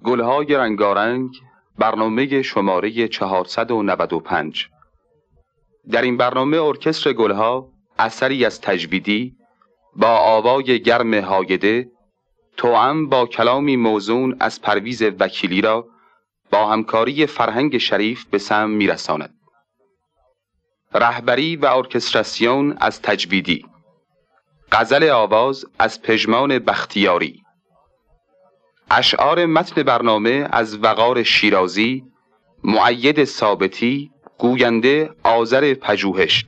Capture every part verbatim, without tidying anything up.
گلهای رنگارنگ، برنامه شماره چهارصد و نود و پنج. در این برنامه ارکستر گلها اثری از تجویدی با آوای گرم هایده توأم با کلامی موزون از پرویز وکیلی را با همکاری فرهنگ شریف به سمع میرساند. رهبری و ارکستراسیون از تجویدی، غزل آواز از پژمان بختیاری، اشعار متن برنامه از وقار شیرازی، مؤید ثابتی، گوینده آذر پژوهش.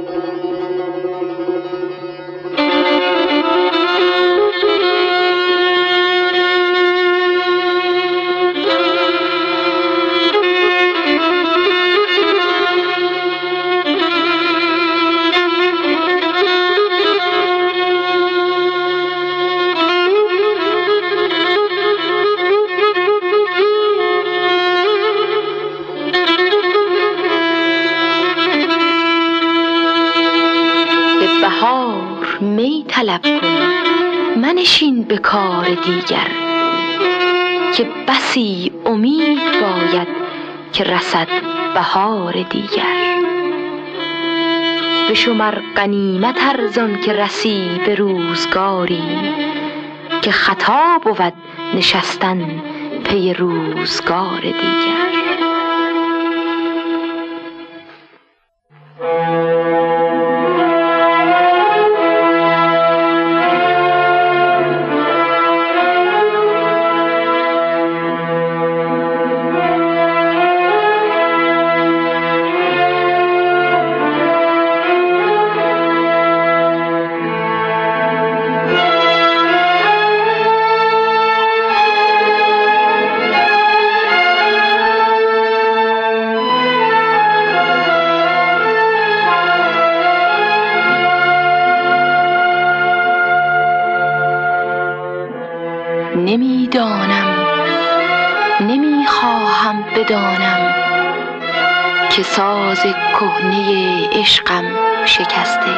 می طلب کن منشین به کار دیگر، که بسی امید باید که رسد بهار دیگر. به شمر غنیمت ارزان که رسی به روزگاری، که خطا بود نشستن پی روزگار دیگر. نمیدانم، نمیخواهم بدانم که ساز کهنه عشقم شکسته.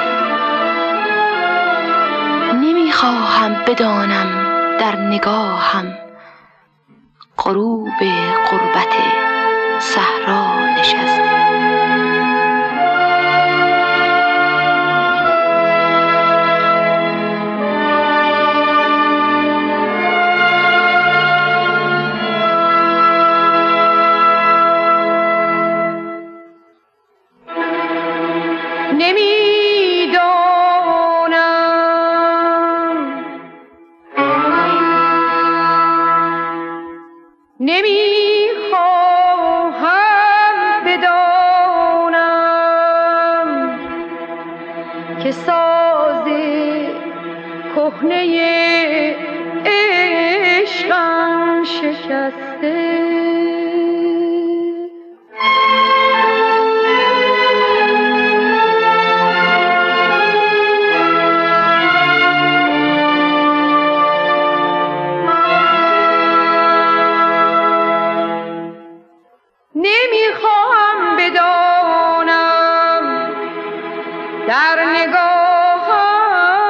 نمیخواهم بدانم در نگاهم غروب غربت صحرا نشسته. نمیخواهم بدانم که ساز کهنه عشقم شکسته. نمیخواهم بدانم در نگاهم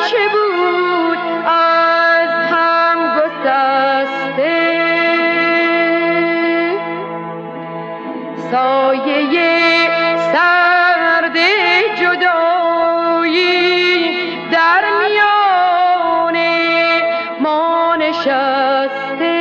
هرچه بود از هم گسسته، سایه سرد جدایی در میان ما نشسته.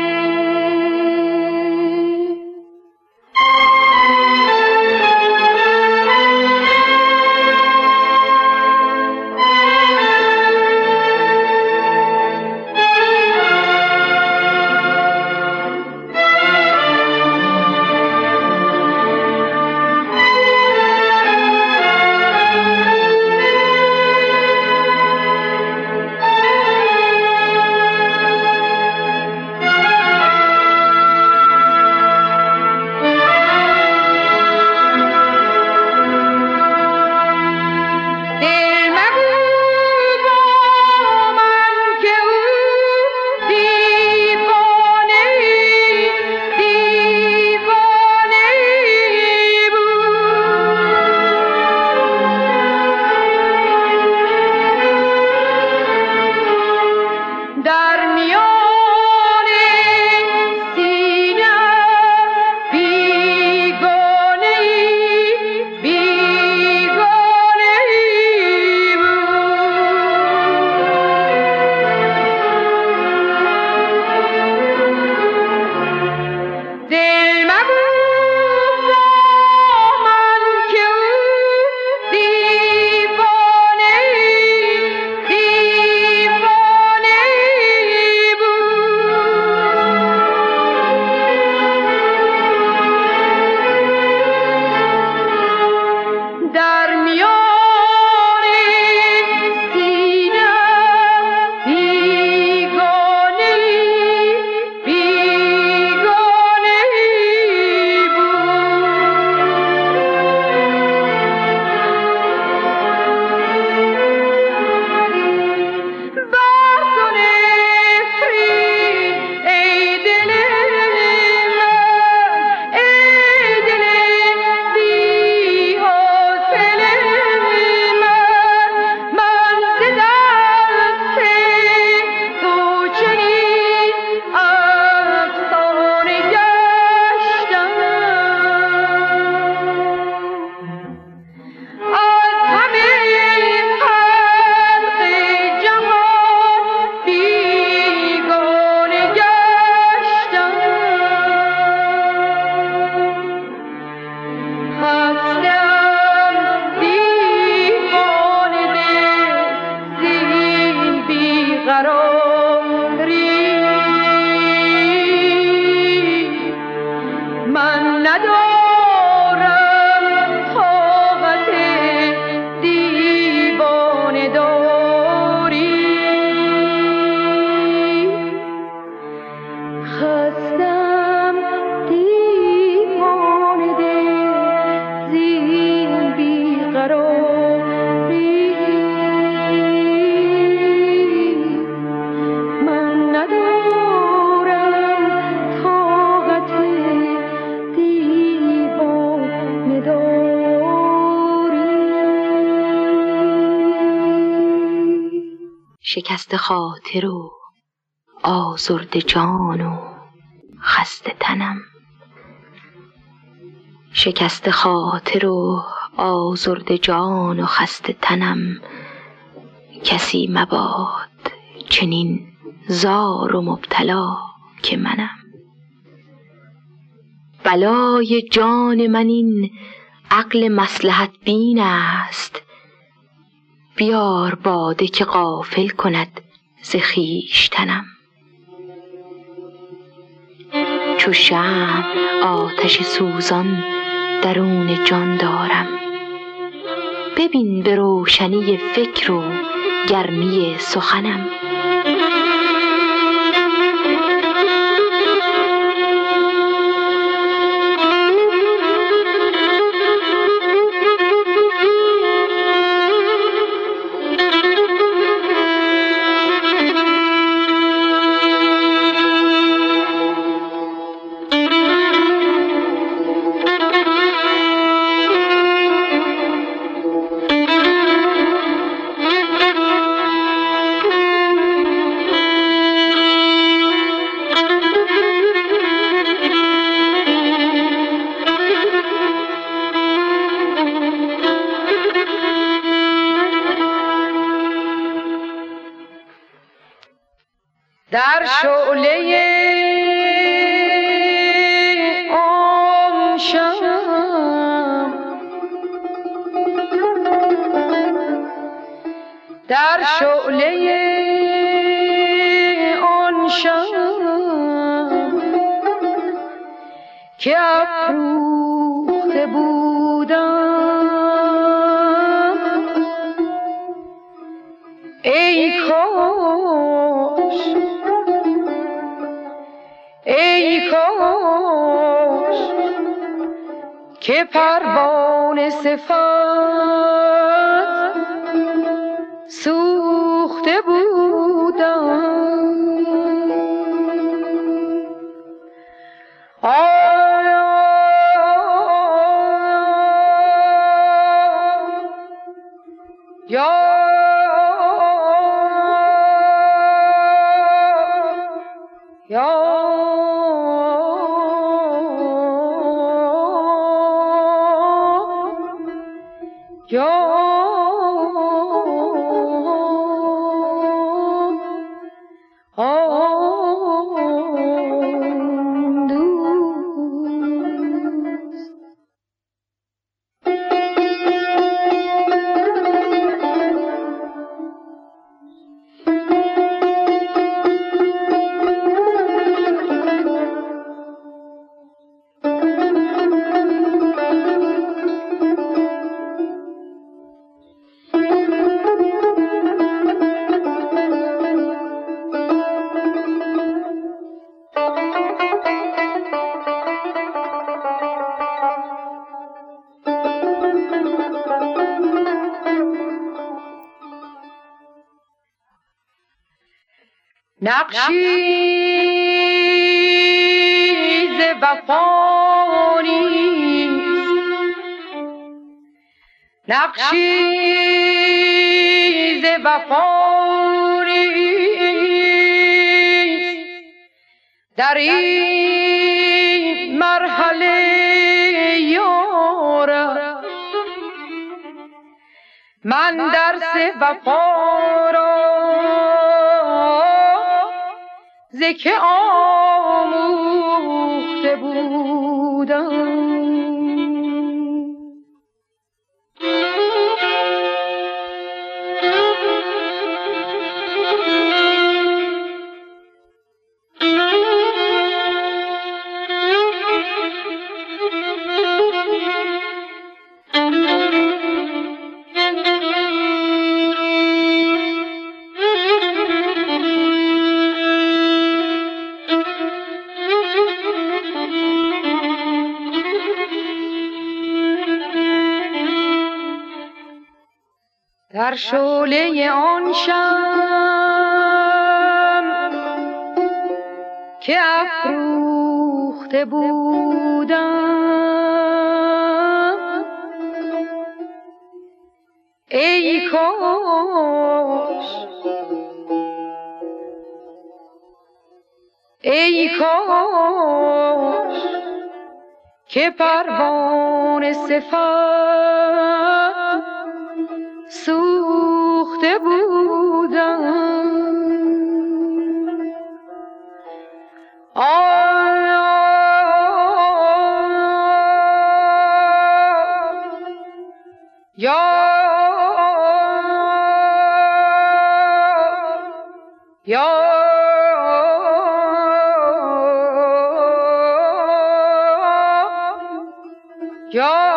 شکست خاطر و آزرده جان و خسته تنم، شکست خاطر و آزرده جان و خسته تنم، کسی مباد چنین زار و مبتلا که منم. بلای جان من این عقل مصلحت بین است، بیار باده که غافل کند ز خویشتنم. چو شمع آتش سوزان درون جان دارم، ببین به روشنی فکر و گرمی سخنم. در شعله آن شم، در شعله آن شم که افروخته بودم، ای کاش ای کاش که پروانه صفت سوخته بودم. آی یا نقشی ز وفا نیست، نقشی ز وفا نیست در این مرحله یارم، من درس وفا را ز که آموخته بودم. در شعله آن شم که افروخته بودم، ای کاش ای کاش که پروانه صفت سوخته بودم. آی یا یا یا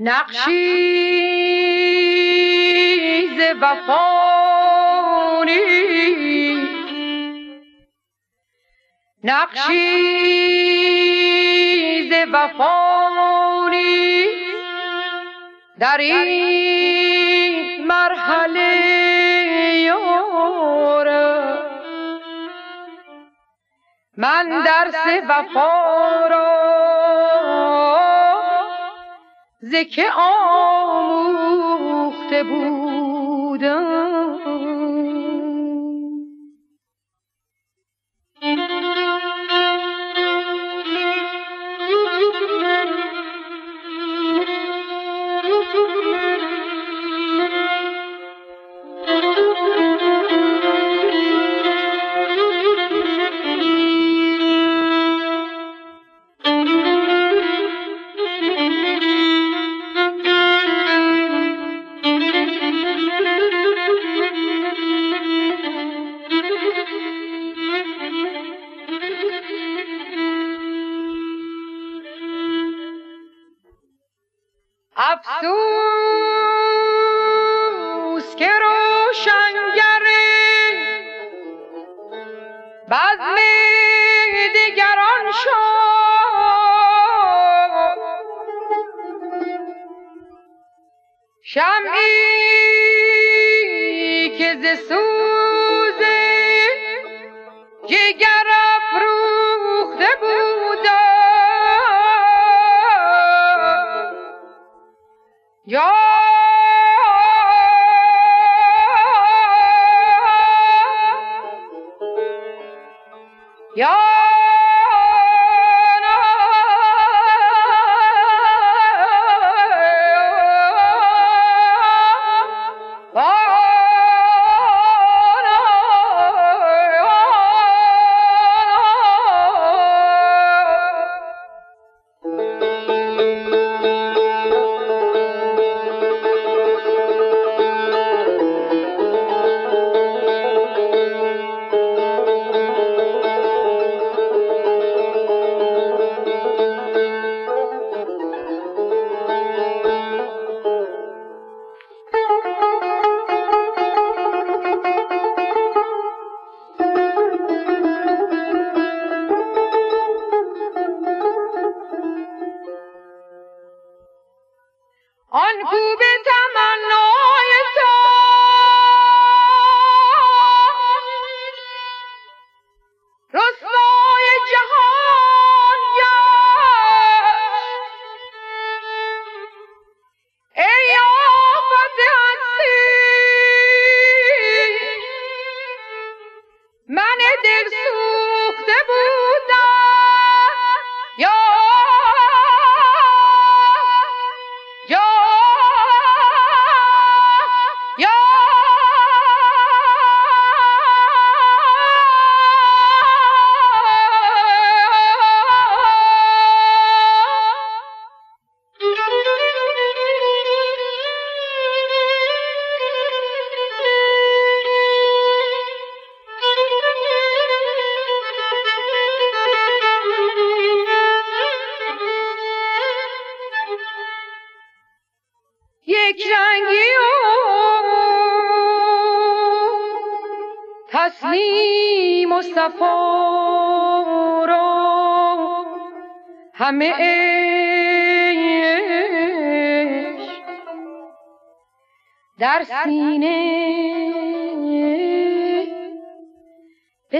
نقشی ز وفا نیست، نقشی ز وفا نیست در این مرحله یارم. من درس وفا را ز که آموخته بودم. افسوس که روشنگر بزم دیگران شد، شمعی که ز سوز جگر افروخته بود یا یا آن کو به تمنای تو رسوای جهان گشت، ای آفت هستی من دل سوخته بودم یا یا یا یک رنگی و تسلیم و صفا را همه عشق در سینه به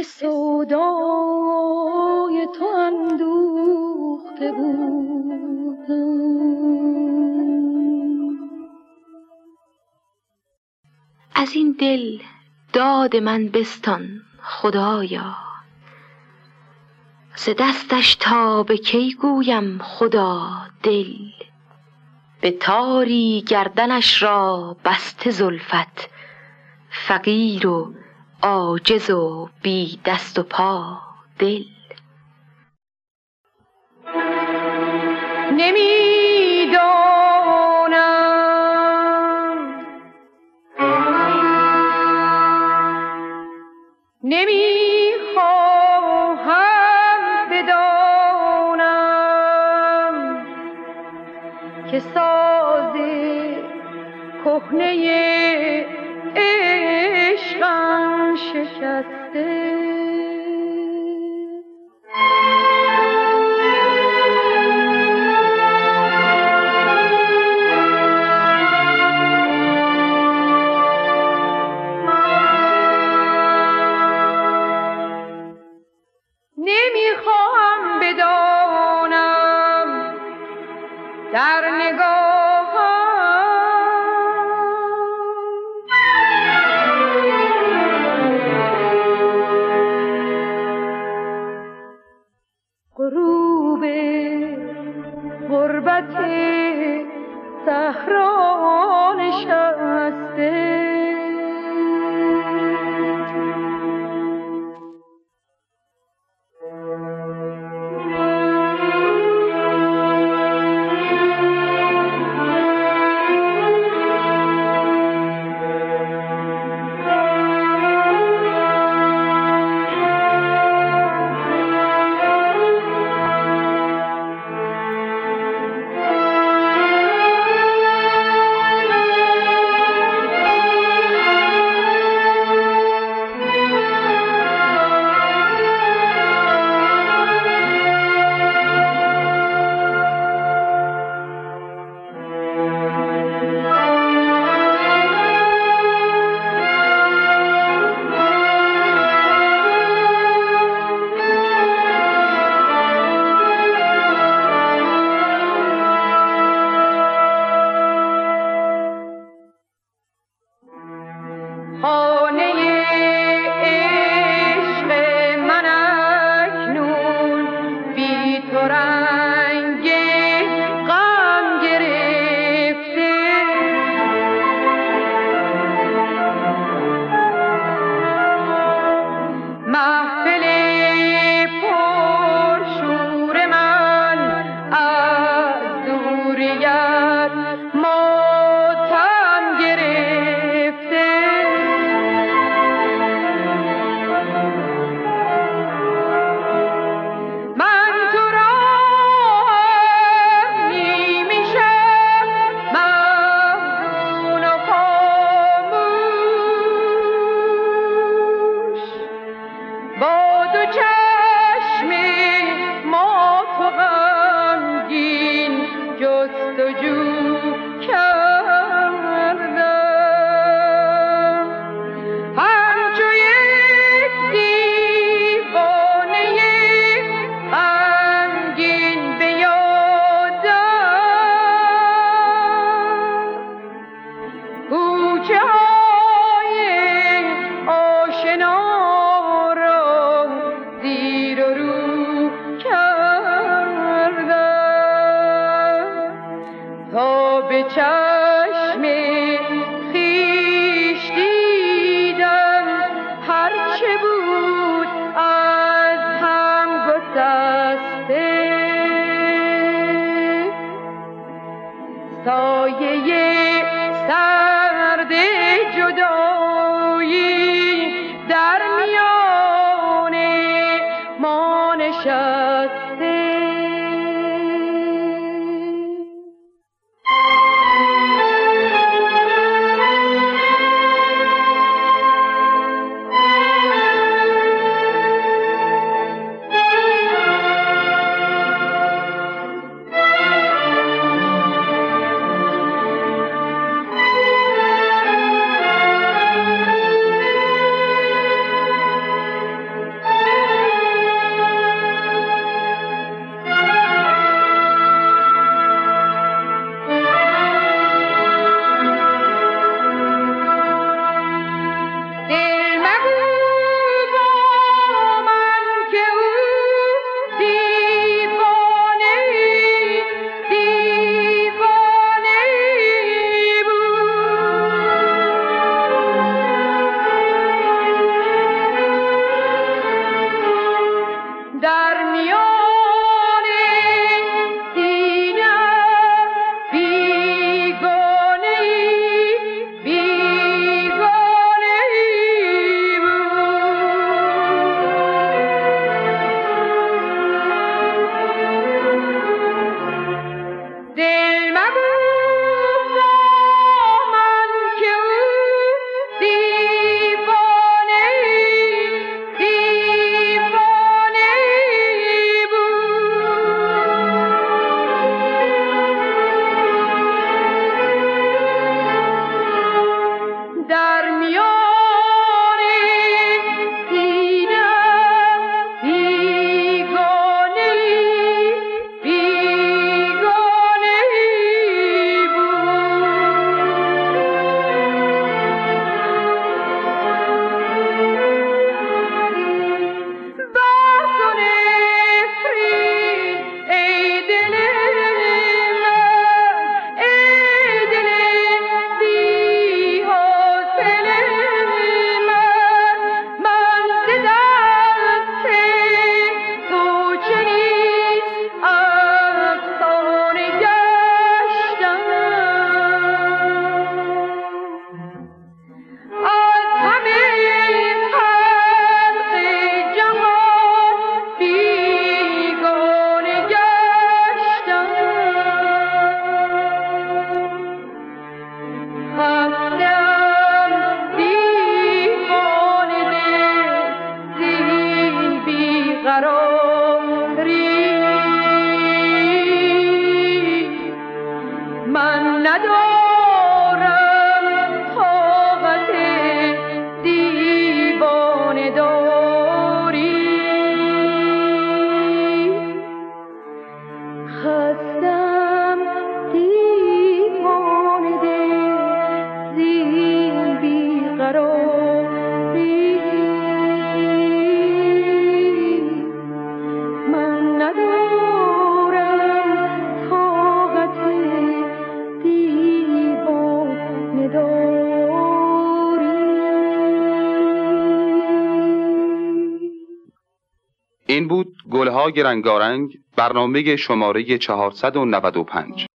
سودای تو اندوخته بودم. از این دل داد من بستان خدایا، ز دستش تا به کی گویم خدا دل، به تاری گردنش را بسته زلفت، فقیر و عاجز و بی دست و پا دل. نمیدانم نمیخواهم بدانم که ساز کهنه عشقم شکسته. نمیخواهم بدانم در نگاهم غروب غربت صحرا نشسته. دل مگو با من بیقراری من ندارم طاقت دیوانه داری خستم دیوانه دل زین بیقراری من ندارم طاقت دیوانه داری. این بود گلها رنگارنگ، برنامه شماره چهارصد و نود و پنج.